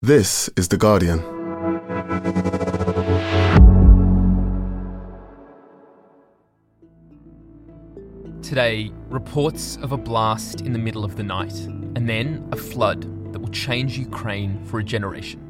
This is The Guardian. Today, reports of a blast in the middle of the night, and then a flood that will change Ukraine for a generation.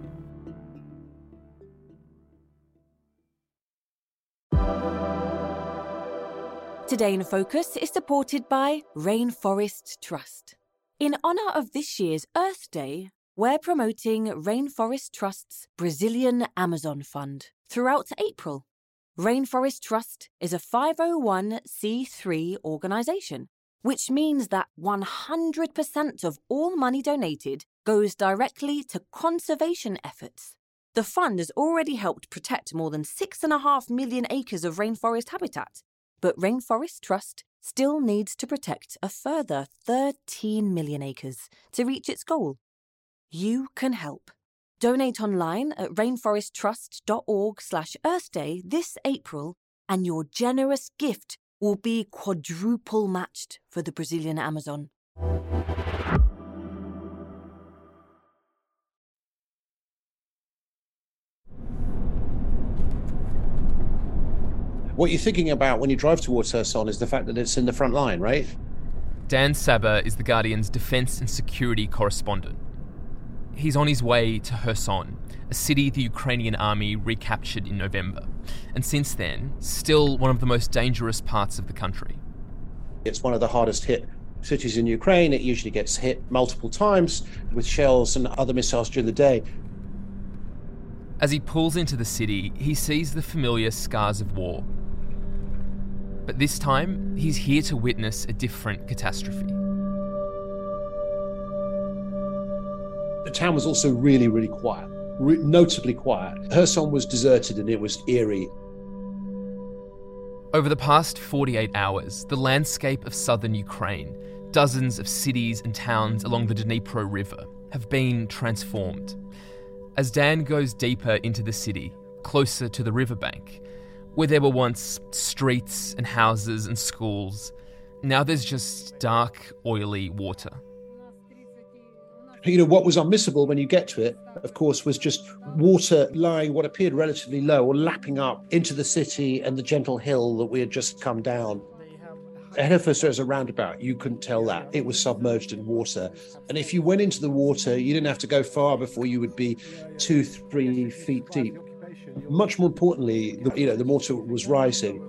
Today in Focus is supported by Rainforest Trust. In honour of this year's Earth Day, we're promoting Rainforest Trust's Brazilian Amazon Fund throughout April. Rainforest Trust is a 501c3 organisation, which means that 100% of all money donated goes directly to conservation efforts. The fund has already helped protect more than 6.5 million acres of rainforest habitat, but Rainforest Trust still needs to protect a further 13 million acres to reach its goal. You can help. Donate online at rainforesttrust.org/Earthday this April, and your generous gift will be quadruple matched for the Brazilian Amazon. What you're thinking about when you drive towards Kherson is the fact that it's in the front line, right? Dan Saber is The Guardian's defence and security correspondent. He's on his way to Kherson, a city the Ukrainian army recaptured in November, and since then, still one of the most dangerous parts of the country. It's one of the hardest hit cities in Ukraine. It usually gets hit multiple times with shells and other missiles during the day. As he pulls into the city, he sees the familiar scars of war. But this time, he's here to witness a different catastrophe. The town was also really, really quiet, notably quiet. Kherson was deserted and it was eerie. Over the past 48 hours, the landscape of southern Ukraine, dozens of cities and towns along the Dnipro River, have been transformed. As Dan goes deeper into the city, closer to the riverbank, where there were once streets and houses and schools, now there's just dark, oily water. You know, what was unmissable when you get to it, of course, was just water lying what appeared relatively low or lapping up into the city and the gentle hill that we had just come down. Ahead of us there's a roundabout. You couldn't tell that. It was submerged in water. And if you went into the water, you didn't have to go far before you would be 2-3 feet deep. Much more importantly, the water was rising.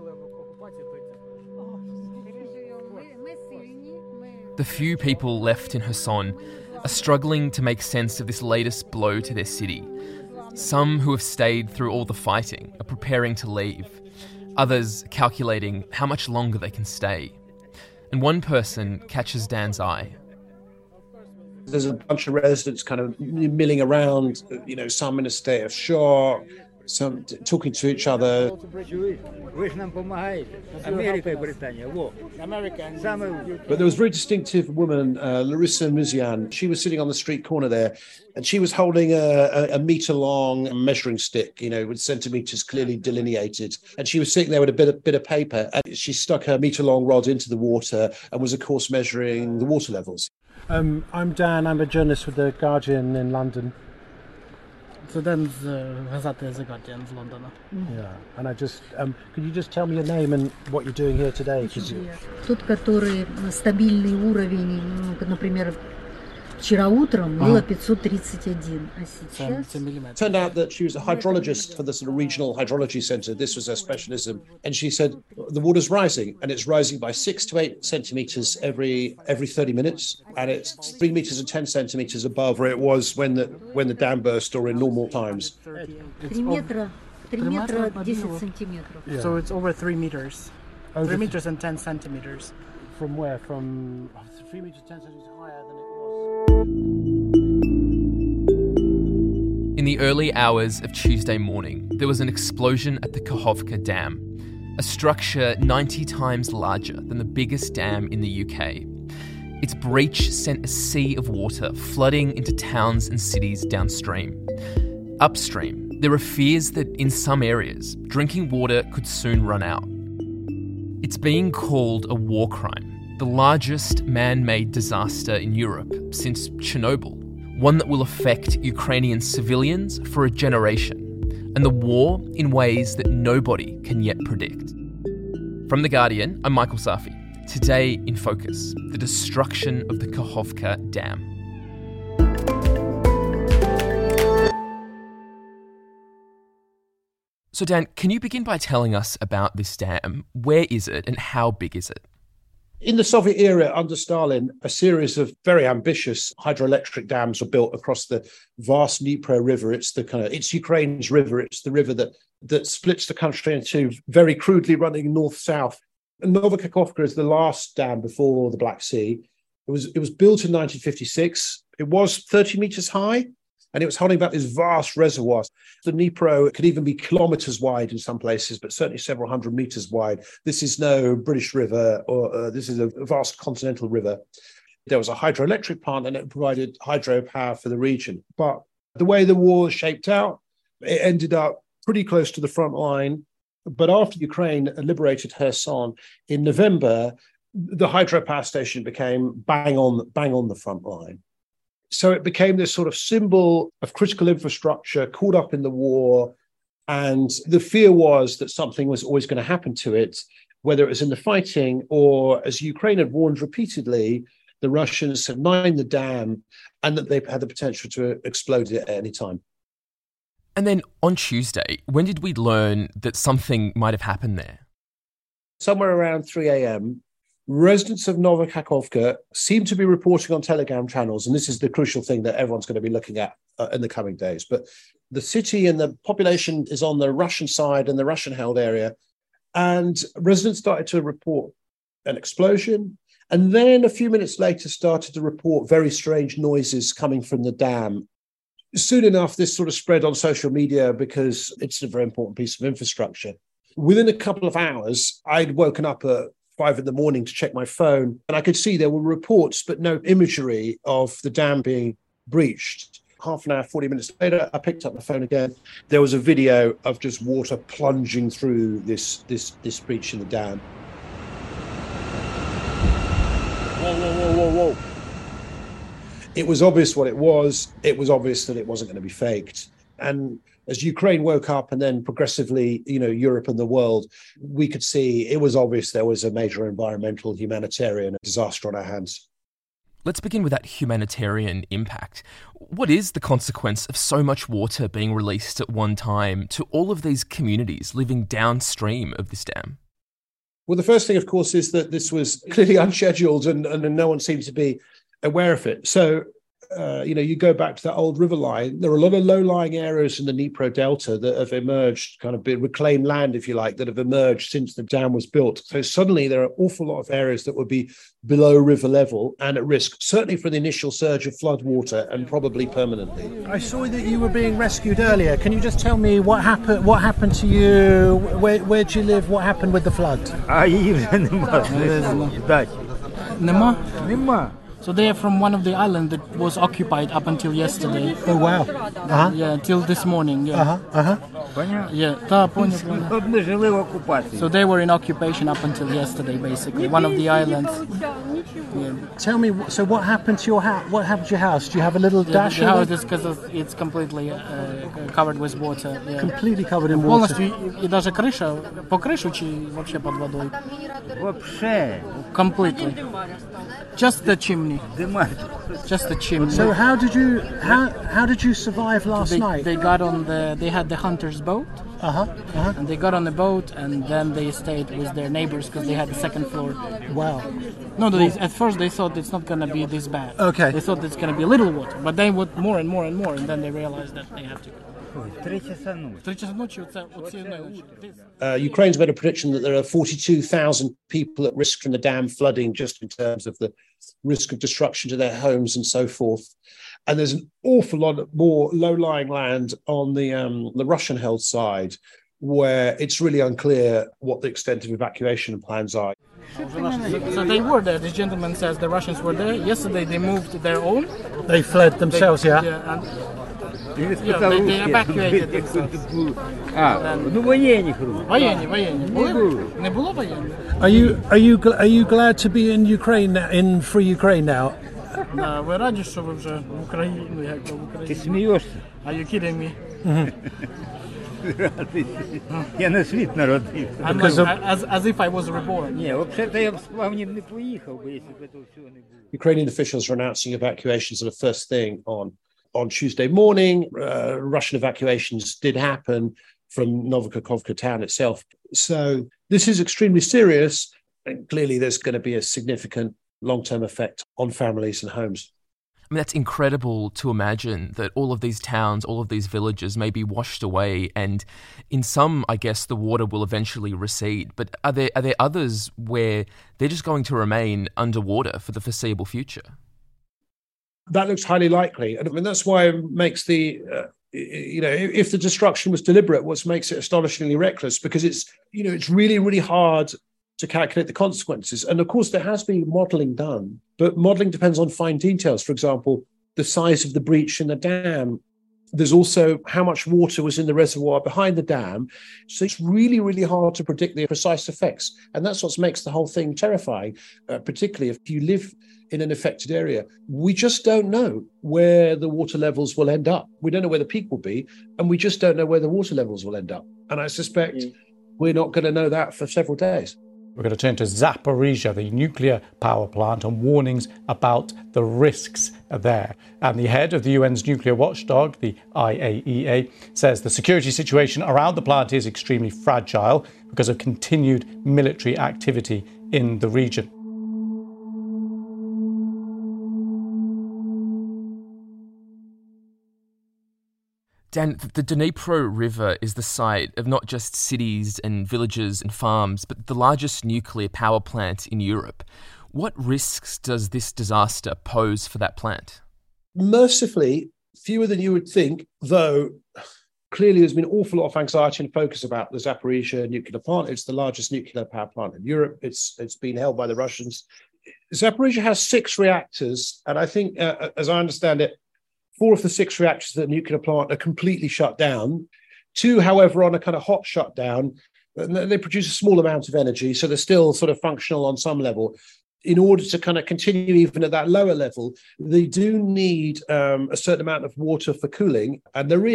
The few people left in Kherson are struggling to make sense of this latest blow to their city. Some who have stayed through all the fighting are preparing to leave. Others calculating how much longer they can stay. And one person catches Dan's eye. There's a bunch of residents kind of milling around, some in a state of shock, some talking to each other. But there was a very distinctive woman, Larissa Muzian. She was sitting on the street corner there, and she was holding a metre-long measuring stick, with centimetres clearly delineated. And she was sitting there with a bit of paper, and she stuck her metre-long rod into the water and was, of course, measuring the water levels. I'm Dan. I'm a journalist with The Guardian in London. So then The Guardian in London. Yeah, and I just could you just tell me your name and what you're doing here today? Тот, который стабильный уровень, например, вчера утром было 531, а сейчас... Turned out that she was a hydrologist for the sort of regional hydrology centre. This was her specialism. And she said, the water's rising, and it's rising by 6 to 8 centimetres every 30 minutes. And it's 3 metres and 10 centimetres above where it was when the dam burst or in normal times. 3 метра 10 сантиметров. Yeah. So it's over 3 meters. 3 meters and 10 centimeters. From where? From 3 meters 10 centimeters higher than it was. In the early hours of Tuesday morning, there was an explosion at the Kakhovka Dam, a structure 90 times larger than the biggest dam in the UK. Its breach sent a sea of water flooding into towns and cities downstream. Upstream, there are fears that in some areas, drinking water could soon run out. It's being called a war crime, the largest man-made disaster in Europe since Chernobyl. one that will affect Ukrainian civilians for a generation, and the war in ways that nobody can yet predict. From The Guardian, I'm Michael Safi. Today in focus, the destruction of the Kakhovka Dam. So Dan, can you begin by telling us about this dam? Where is it and how big is it? In the Soviet era, under Stalin, a series of very ambitious hydroelectric dams were built across the vast Dnipro River. It's Ukraine's river. It's the river that splits the country into very crudely running north-south. And Nova Kakhovka is the last dam before the Black Sea. It was built in 1956. It was 30 meters high, and it was holding back this vast reservoir. The Dnipro could even be kilometers wide in some places, but certainly several hundred meters wide. This is no British river, or this is a vast continental river. There was a hydroelectric plant, and it provided hydropower for the region. But the way the war shaped out, it ended up pretty close to the front line. But after Ukraine liberated Kherson in November, the hydropower station became bang on the front line. So it became this sort of symbol of critical infrastructure caught up in the war. And the fear was that something was always going to happen to it, whether it was in the fighting or, as Ukraine had warned repeatedly, the Russians had mined the dam and that they had the potential to explode it at any time. And then on Tuesday, when did we learn that something might have happened there? Somewhere around 3 a.m., residents of Nova Kakhovka seem to be reporting on Telegram channels, and this is the crucial thing that everyone's going to be looking at in the coming days. But the city and the population is on the Russian side and the Russian-held area, and residents started to report an explosion, and then a few minutes later started to report very strange noises coming from the dam. Soon enough, this sort of spread on social media because it's a very important piece of infrastructure. Within a couple of hours, I'd woken up at 5 a.m. to check my phone, and I could see there were reports, but no imagery of the dam being breached. Half an hour, 40 minutes later, I picked up my phone again. There was a video of just water plunging through this breach in the dam. Whoa. It was obvious what it was. It was obvious that it wasn't going to be faked. And as Ukraine woke up and then progressively, Europe and the world, we could see it was obvious there was a major environmental, humanitarian disaster on our hands. Let's begin with that humanitarian impact. What is the consequence of so much water being released at one time to all of these communities living downstream of this dam? Well, the first thing, of course, is that this was clearly unscheduled and no one seemed to be aware of it. So, you go back to that old river line, there are a lot of low-lying areas in the Dnipro Delta that have emerged, kind of been reclaimed land, if you like, that have emerged since the dam was built. So suddenly there are an awful lot of areas that would be below river level and at risk, certainly for the initial surge of flood water and probably permanently. I saw that you were being rescued earlier. Can you just tell me what happened to you? Where do you live? What happened with the flood? Нема. So they are from one of the islands that was occupied up until yesterday. Oh, wow. Uh-huh. Yeah, till this morning. Yeah. Yeah, so they were in occupation up until yesterday, basically. One of the islands. Yeah. Tell me, so what happened to your house? What happened to your house? Do you have a little dash? The house is because it's completely covered with water. Yeah. Completely covered in water. Полностью, и даже крыша, по крышу вообще под водой. Вообще. Completely. Just the chimney. Just the chimney. So how did you survive last night? They had the hunter's boat. And they got on the boat and then they stayed with their neighbors because they had the second floor. Wow. No, at first they thought it's not going to be this bad. Okay. They thought it's going to be a little water, but they would more and more, and then they realized that they have to go. Ukraine's made a prediction that there are 42,000 people at risk from the dam flooding, just in terms of the risk of destruction to their homes and so forth. And there's an awful lot more low-lying land on the Russian-held side, where it's really unclear what the extent of evacuation plans are. So they were there. This gentleman says the Russians were there. Yesterday they moved their own. They fled themselves, they evacuated themselves. Воєнні. Не було воєнних? Are you glad to be in Ukraine, in free Ukraine now? Да, ви раді, що ви вже в Україні, як в Ти Україні? смієшся? Are you kidding me? Я на світ народився. I'm like, as if I was reborn. Ні, взагалі я б з плавнів не поїхав би, якщо б цього всього не було. Ukrainian officials are announcing evacuations are the first thing on Tuesday morning. Russian evacuations did happen from Novokakhovka town itself. So this is extremely serious, and clearly there's going to be a significant long-term effect on families and homes. I mean, that's incredible to imagine that all of these towns, all of these villages may be washed away, and in some, I guess, the water will eventually recede. But are there others where they're just going to remain underwater for the foreseeable future? That looks highly likely. And I mean, that's why it makes the, if the destruction was deliberate, what makes it astonishingly reckless, because it's really, really hard to calculate the consequences. And of course, there has been modelling done, but modelling depends on fine details. For example, the size of the breach in the dam. There's also how much water was in the reservoir behind the dam. So it's really, really hard to predict the precise effects. And that's what makes the whole thing terrifying, particularly if you live in an affected area. We just don't know where the water levels will end up. We don't know where the peak will be, and we just don't know where the water levels will end up. And I suspect we're not going to know that for several days. We're going to turn to Zaporizhzhia, the nuclear power plant, and warnings about the risks there. And the head of the UN's nuclear watchdog, the IAEA, says the security situation around the plant is extremely fragile because of continued military activity in the region. Dan, the Dnipro River is the site of not just cities and villages and farms, but the largest nuclear power plant in Europe. What risks does this disaster pose for that plant? Mercifully, fewer than you would think, though clearly there's been an awful lot of anxiety and focus about the Zaporizhzhia nuclear plant. It's the largest nuclear power plant in Europe. It's been held by the Russians. Zaporizhzhia has 6 reactors, and I think, as I understand it, 4 of the 6 reactors at the nuclear plant are completely shut down. 2, however, on a kind of hot shutdown. They produce a small amount of energy, so they're still sort of functional on some level. In order to kind of continue even at that lower level, they do need a certain amount of water for cooling. And there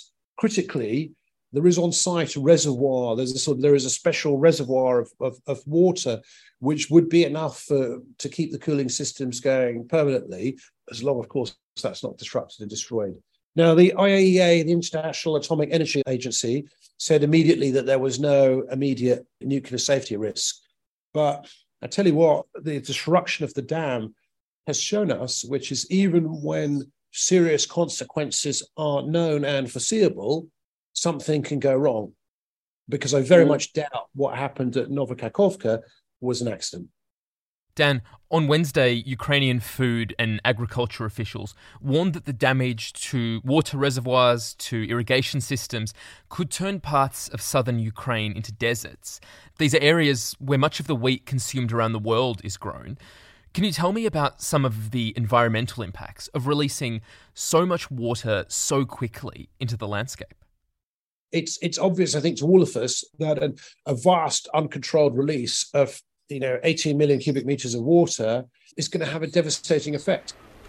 is on site a reservoir. There is a special reservoir of water, which would be enough to keep the cooling systems going permanently, as long, of course, that's not disrupted and destroyed. Now, the IAEA, the International Atomic Energy Agency, said immediately that there was no immediate nuclear safety risk. But I tell you what, the destruction of the dam has shown us, which is even when serious consequences are known and foreseeable, something can go wrong. Because I very much doubt what happened at Novokakhovka was an accident. Dan, on Wednesday, Ukrainian food and agriculture officials warned that the damage to water reservoirs, to irrigation systems, could turn parts of southern Ukraine into deserts. These are areas where much of the wheat consumed around the world is grown. Can you tell me about some of the environmental impacts of releasing so much water so quickly into the landscape? It's obvious, I think, to all of us that a vast, uncontrolled release of 18 million cubic meters of water is going to have a devastating effect.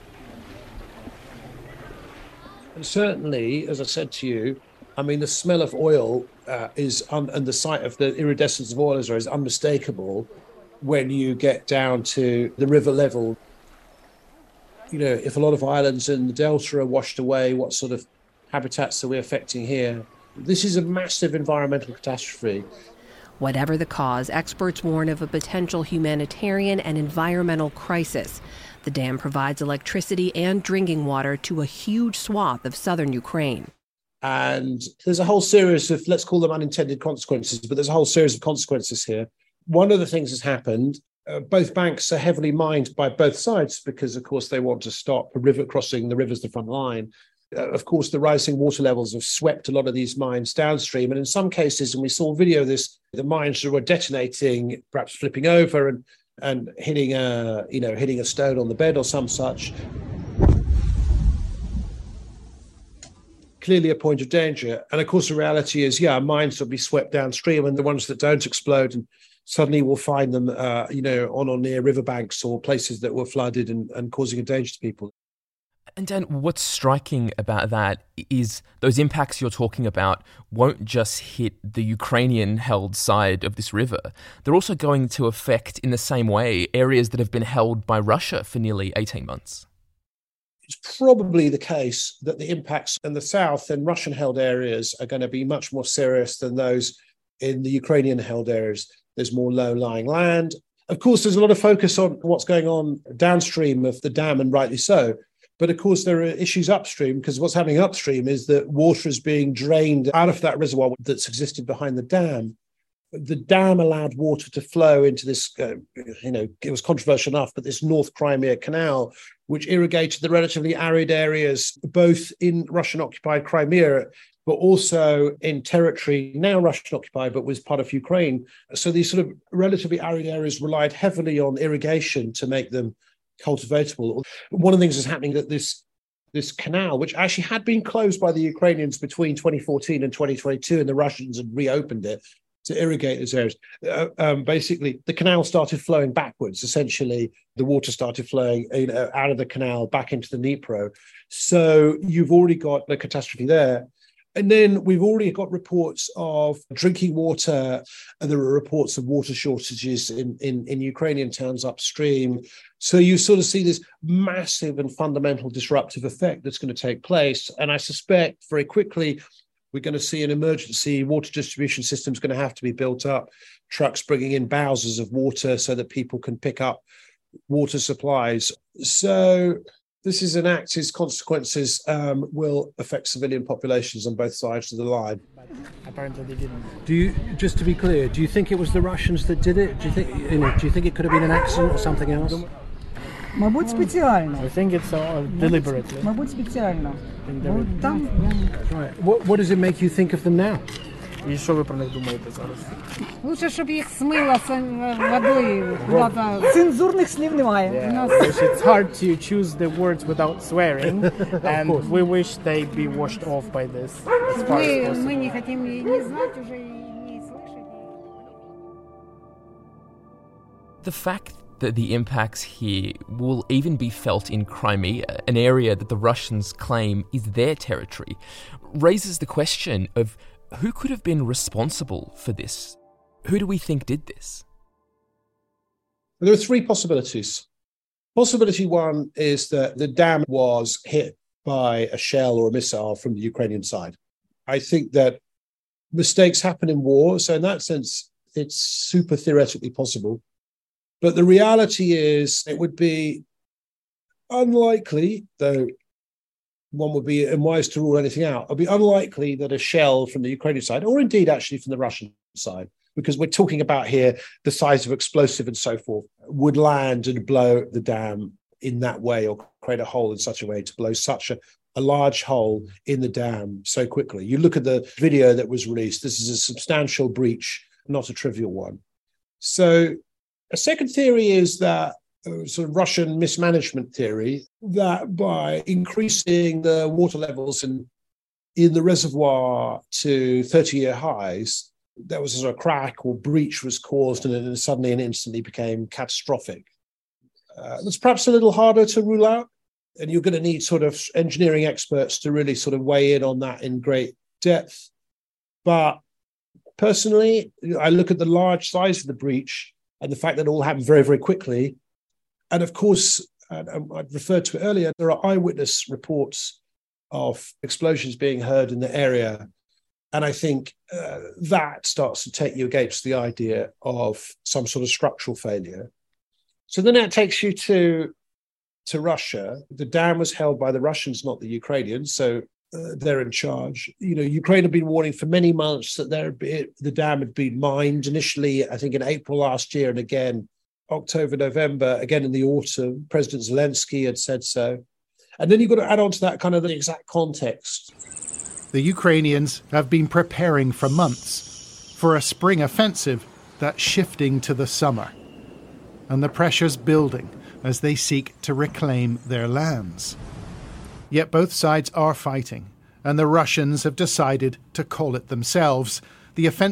And certainly, as I said to you, I mean, the smell of oil and the sight of the iridescence of oil is unmistakable when you get down to the river level. If a lot of islands in the delta are washed away, what sort of habitats are we affecting here? This is a massive environmental catastrophe. Whatever the cause, experts warn of a potential humanitarian and environmental crisis. The dam provides electricity and drinking water to a huge swath of southern Ukraine. And there's a whole series of, let's call them unintended consequences, but there's a whole series of consequences here. One of the things that's happened, both banks are heavily mined by both sides because, of course, they want to stop crossing the rivers the front line. Of course, the rising water levels have swept a lot of these mines downstream. And in some cases, and we saw video of this, the mines were detonating, perhaps flipping over and hitting a stone on the bed or some such. Clearly a point of danger. And of course, the reality is, mines will be swept downstream, and the ones that don't explode suddenly we'll find them, on or near riverbanks or places that were flooded and causing a danger to people. And Dan, what's striking about that is those impacts you're talking about won't just hit the Ukrainian-held side of this river. They're also going to affect, in the same way, areas that have been held by Russia for nearly 18 months. It's probably the case that the impacts in the south and Russian-held areas are going to be much more serious than those in the Ukrainian-held areas. There's more low-lying land. Of course, there's a lot of focus on what's going on downstream of the dam, and rightly so. But of course, there are issues upstream, because what's happening upstream is that water is being drained out of that reservoir that's existed behind the dam. The dam allowed water to flow into this, it was controversial enough, but this North Crimea Canal, which irrigated the relatively arid areas, both in Russian-occupied Crimea, but also in territory now Russian-occupied, but was part of Ukraine. So these sort of relatively arid areas relied heavily on irrigation to make them cultivatable. One of the things that's happening that this canal, which actually had been closed by the Ukrainians between 2014 and 2022, and the Russians had reopened it to irrigate those areas. Basically, the canal started flowing backwards. Essentially, the water started flowing out of the canal back into the Dnipro. So you've already got a catastrophe there. And then we've already got reports of drinking water, and there are reports of water shortages in Ukrainian towns upstream. So you sort of see this massive and fundamental disruptive effect that's going to take place. And I suspect very quickly we're going to see an emergency water distribution system is going to have to be built up, trucks bringing in bowsers of water so that people can pick up water supplies. So this is an act, its consequences will affect civilian populations on both sides of the line. Apparently they didn't. Do you, just to be clear, do you think it was the Russians that did it? Do you think it could have been an accident or something else? Мабуть, спеціально. I think it's deliberately. Мабуть, спеціально. Там... Right. What does it make you think of them now? І що ви про них думаєте зараз? Лучше, щоб їх смило водою куди-то. Цензурних слів немає. It's hard to choose the words without swearing, and we wish they be washed off by this. Мы не хотим не знать уже и не слышать. The fact that the impacts here will even be felt in Crimea, an area that the Russians claim is their territory, raises the question of who could have been responsible for this? Who do we think did this? There are three possibilities. Possibility one is that the dam was hit by a shell or a missile from the Ukrainian side. I think that mistakes happen in war, so in that sense, it's super theoretically possible. But the reality is it would be unlikely, though one would be unwise to rule anything out. It would be unlikely that a shell from the Ukrainian side, or indeed actually from the Russian side, because we're talking about here the size of explosive and so forth, would land and blow the dam in that way, or create a hole in such a way to blow such a large hole in the dam so quickly. You look at the video that was released, this is a substantial breach, not a trivial one. So a second theory is that sort of Russian mismanagement theory, that by increasing the water levels in the reservoir to 30-year highs, there was a sort of crack or breach was caused, and then suddenly and instantly became catastrophic. That's perhaps a little harder to rule out, and you're going to need sort of engineering experts to really sort of weigh in on that in great depth. But personally, I look at the large size of the breach and the fact that it all happened very, very quickly. And of course, I referred to it earlier, there are eyewitness reports of explosions being heard in the area. And I think that starts to take you against the idea of some sort of structural failure. So then that takes you to Russia. The dam was held by the Russians, not the Ukrainians. So they're in charge. You know, Ukraine had been warning for many months that the dam had been mined. Initially, I think in April last year, and again October, November, again in the autumn. President Zelensky had said so. And then you've got to add on to that kind of the exact context. The Ukrainians have been preparing for months for a spring offensive that's shifting to the summer. And the pressure's building as they seek to reclaim their lands. Yet both sides are fighting, and the Russians have decided to call it themselves. The offensive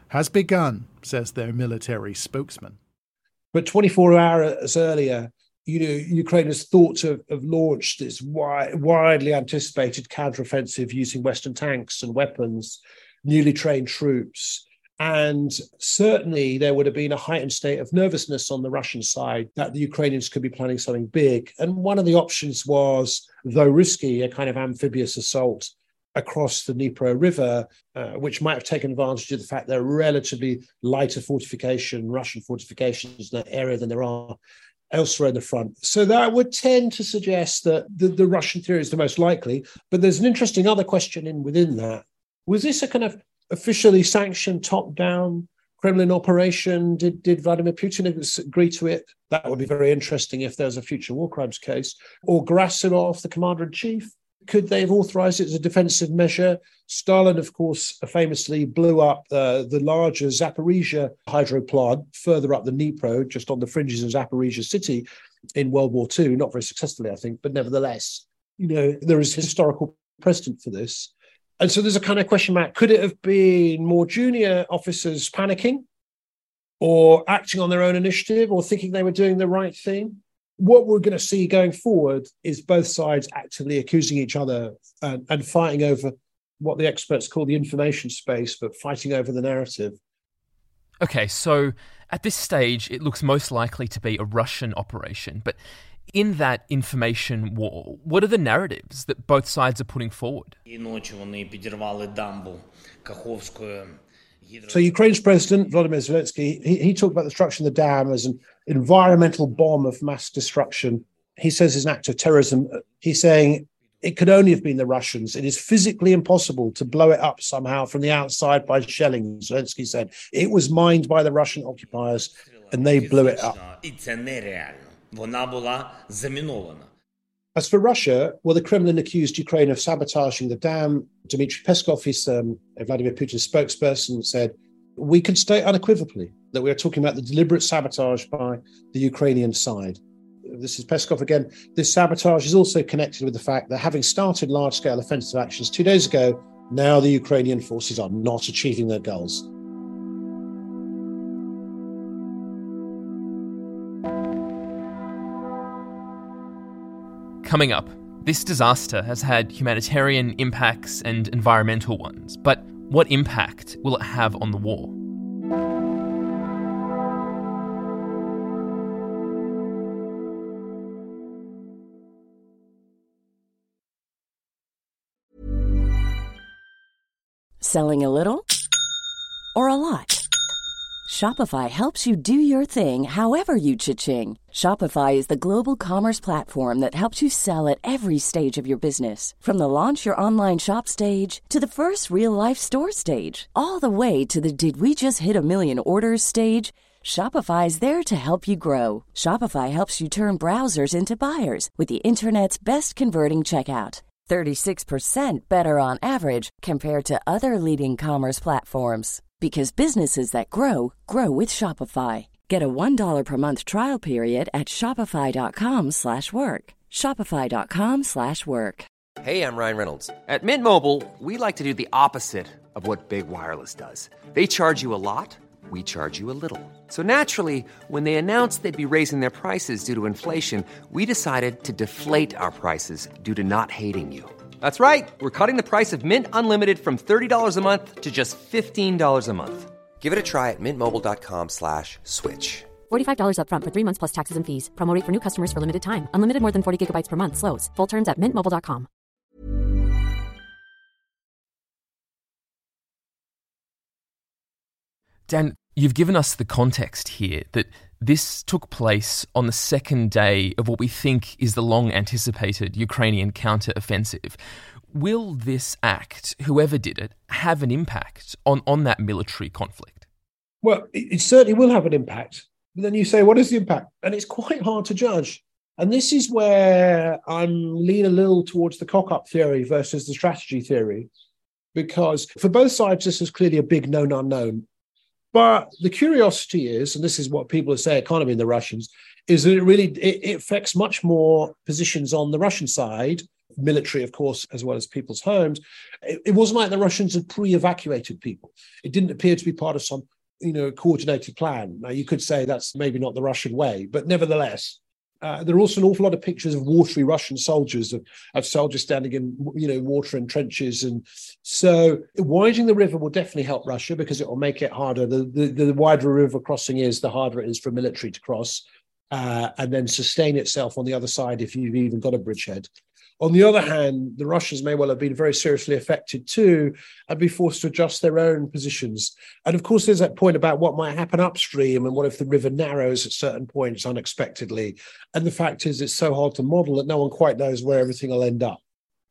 has begun, says their military spokesman. But 24 hours earlier, Ukraine has thought to have launched this widely anticipated counteroffensive using Western tanks and weapons, newly trained troops. And certainly there would have been a heightened state of nervousness on the Russian side that the Ukrainians could be planning something big. And one of the options was, though risky, a kind of amphibious assault across the Dnipro River, which might have taken advantage of the fact there are relatively lighter Russian fortifications in that area than there are elsewhere in the front. So that would tend to suggest that the Russian theory is the most likely. But there's an interesting other question within that. Was this a kind of officially sanctioned top-down Kremlin operation? Did Vladimir Putin agree to it? That would be very interesting if there's a future war crimes case. Or Gerasimov, the commander-in-chief, could they have authorized it as a defensive measure? Stalin, of course, famously blew up the larger Zaporizhia hydro plant further up the Dnipro, just on the fringes of Zaporizhia city in World War II. Not very successfully, I think, but nevertheless, there is historical precedent for this. And so there's a kind of question mark. Could it have been more junior officers panicking or acting on their own initiative or thinking they were doing the right thing? What we're going to see going forward is both sides actively accusing each other and fighting over what the experts call the information space, but fighting over the narrative. Okay, so at this stage, it looks most likely to be a Russian operation. But in that information war, what are the narratives that both sides are putting forward? So Ukraine's president, Volodymyr Zelensky, he talked about the destruction of the dam as an environmental bomb of mass destruction. He says it's an act of terrorism. He's saying it could only have been the Russians. It is physically impossible to blow it up somehow from the outside by shelling. Zelensky said it was mined by the Russian occupiers and they blew it up. As for Russia, well, the Kremlin accused Ukraine of sabotaging the dam. Dmitry Peskov, Vladimir Putin's spokesperson, said, we can state unequivocally that we are talking about the deliberate sabotage by the Ukrainian side. This is Peskov again. This sabotage is also connected with the fact that having started large-scale offensive actions 2 days ago, now the Ukrainian forces are not achieving their goals. Coming up, this disaster has had humanitarian impacts and environmental ones, but what impact will it have on the war? Selling a little or a lot? Shopify helps you do your thing however you cha-ching. Shopify is the global commerce platform that helps you sell at every stage of your business. From the launch your online shop stage to the first real-life store stage, all the way to the did we just hit a million orders stage. Shopify is there to help you grow. Shopify helps you turn browsers into buyers with the internet's best converting checkout. 36% better on average compared to other leading commerce platforms. Because businesses that grow, grow with Shopify. Get a $1 per month trial period at shopify.com/work. Shopify.com/work. Hey, I'm Ryan Reynolds. At Mint Mobile, we like to do the opposite of what Big Wireless does. They charge you a lot, we charge you a little. So naturally, when they announced they'd be raising their prices due to inflation, we decided to deflate our prices due to not hating you. That's right. We're cutting the price of Mint Unlimited from $30 a month to just $15 a month. Give it a try at mintmobile.com/switch. $45 up front for 3 months plus taxes and fees. Promo rate for new customers for limited time. Unlimited more than 40 gigabytes per month. Slows full terms at mintmobile.com. Dan, you've given us the context here that this took place on the second day of what we think is the long-anticipated Ukrainian counter-offensive. Will this act, whoever did it, have an impact on that military conflict? Well, it certainly will have an impact. But then you say, what is the impact? And it's quite hard to judge. And this is where I'm leaning a little towards the cock-up theory versus the strategy theory, because for both sides, this is clearly a big known unknown. But the curiosity is, and this is what people say, economy in the Russians, is that it affects much more positions on the Russian side, military, of course, as well as people's homes. It wasn't like the Russians had pre-evacuated people. It didn't appear to be part of some, coordinated plan. Now, you could say that's maybe not the Russian way, but nevertheless, there are also an awful lot of pictures of watery Russian soldiers, of soldiers standing in, water and trenches. And so widening the river will definitely help Russia because it will make it harder. The wider a river crossing is, the harder it is for military to cross and then sustain itself on the other side if you've even got a bridgehead. On the other hand, the Russians may well have been very seriously affected too and be forced to adjust their own positions. And of course, there's that point about what might happen upstream and what if the river narrows at certain points unexpectedly. And the fact is, it's so hard to model that no one quite knows where everything will end up.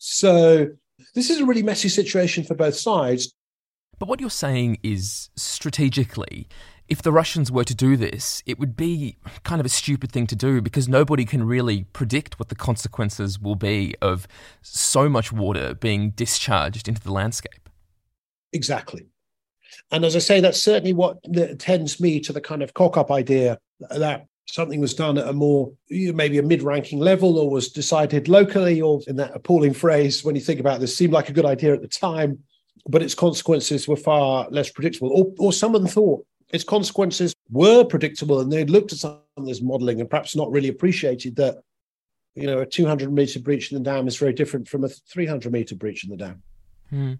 So this is a really messy situation for both sides. But what you're saying is, strategically, if the Russians were to do this, it would be kind of a stupid thing to do because nobody can really predict what the consequences will be of so much water being discharged into the landscape. Exactly. And as I say, that's certainly what tends me to the kind of cock-up idea that something was done at a more, maybe a mid-ranking level or was decided locally, or in that appalling phrase, when you think about this, seemed like a good idea at the time, but its consequences were far less predictable. Or someone thought its consequences were predictable and they'd looked at some of this modelling and perhaps not really appreciated that, a 200-metre breach in the dam is very different from a 300-metre breach in the dam.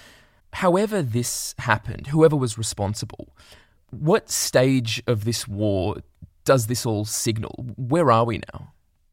However this happened, whoever was responsible, what stage of this war does this all signal? Where are we now?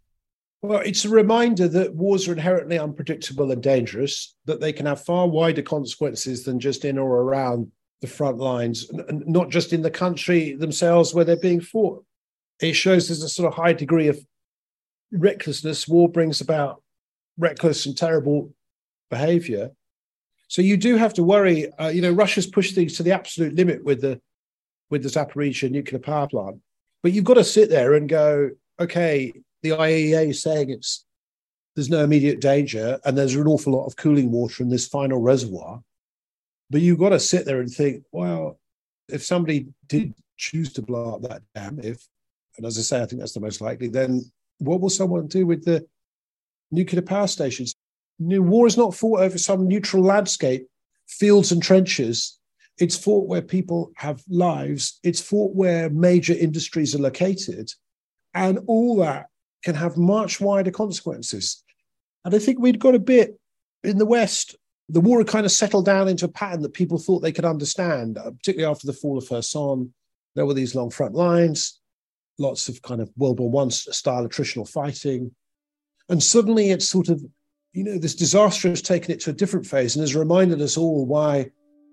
Well, it's a reminder that wars are inherently unpredictable and dangerous, that they can have far wider consequences than just in or around the front lines, and not just in the country themselves where they're being fought. It shows there's a sort of high degree of recklessness. War brings about reckless and terrible behavior. So you do have to worry. Russia's pushed things to the absolute limit with the Zaporizhzhia nuclear power plant. But you've got to sit there and go, okay, the IAEA is saying there's no immediate danger and there's an awful lot of cooling water in this final reservoir. But you've got to sit there and think, well, if somebody did choose to blow up that dam, and as I say, I think that's the most likely, then what will someone do with the nuclear power stations? War is not fought over some neutral landscape, fields and trenches. It's fought where people have lives. It's fought where major industries are located. And all that can have much wider consequences. And I think we'd got a bit in the West. The war had kind of settled down into a pattern that people thought they could understand, particularly after the fall of Kherson. There were these long front lines, lots of kind of World War I style attritional fighting. And suddenly it's sort of, this disaster has taken it to a different phase and has reminded us all why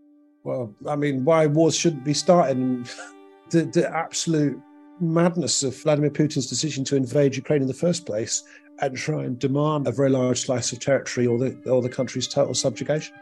wars shouldn't be started. And the absolute madness of Vladimir Putin's decision to invade Ukraine in the first place and try and demand a very large slice of territory or the country's total subjugation.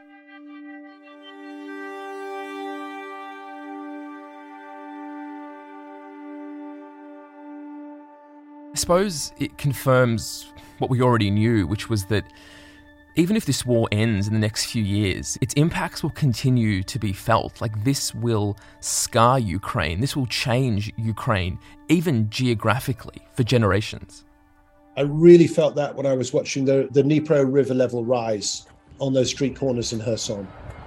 I suppose it confirms what we already knew, which was that even if this war ends in the next few years, its impacts will continue to be felt. Like, this will scar Ukraine. This will change Ukraine, even geographically, for generations. I really felt that when I was watching the Dnipro River level rise on those street corners in Kherson.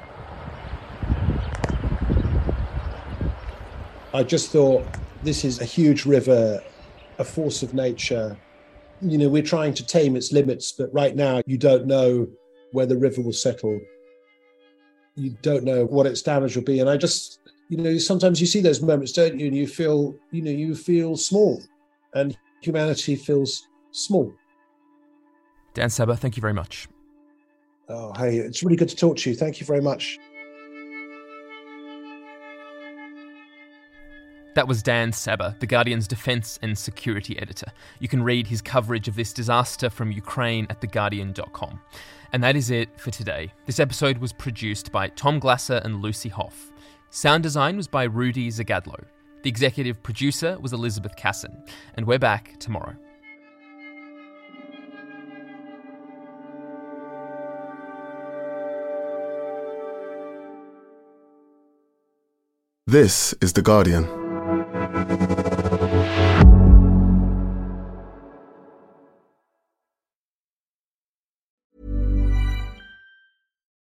I just thought, this is a huge river, a force of nature. We're trying to tame its limits, but right now you don't know where the river will settle. You don't know what its damage will be. And I just, sometimes you see those moments, don't you? And you feel small, and humanity feels small. Dan Sabbagh, thank you very much. Oh, hey, it's really good to talk to you. Thank you very much. That was Dan Sabbagh, The Guardian's defence and security editor. You can read his coverage of this disaster from Ukraine at theguardian.com. And that is it for today. This episode was produced by Tom Glasser and Lucy Hoff. Sound design was by Rudy Zagadlo. The executive producer was Elizabeth Casson. And we're back tomorrow. This is The Guardian.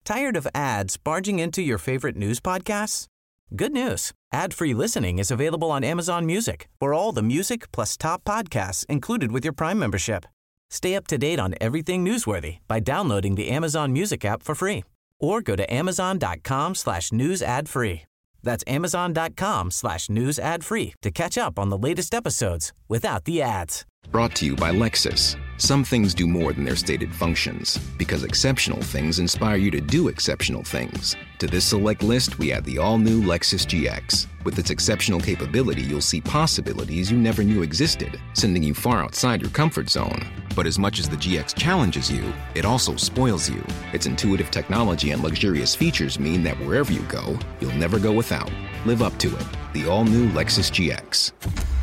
Tired of ads barging into your favorite news podcasts? Good news. Ad-free listening is available on Amazon Music for all the music plus top podcasts included with your Prime membership. Stay up to date on everything newsworthy by downloading the Amazon Music app for free or go to amazon.com/news ad free. That's amazon.com/news ad free to catch up on the latest episodes without the ads. Brought to you by Lexus. Some things do more than their stated functions, because exceptional things inspire you to do exceptional things. To this select list, we add the all-new Lexus GX. With its exceptional capability, you'll see possibilities you never knew existed, sending you far outside your comfort zone. But as much as the GX challenges you, it also spoils you. Its intuitive technology and luxurious features mean that wherever you go, you'll never go without. Live up to it. The all-new Lexus GX.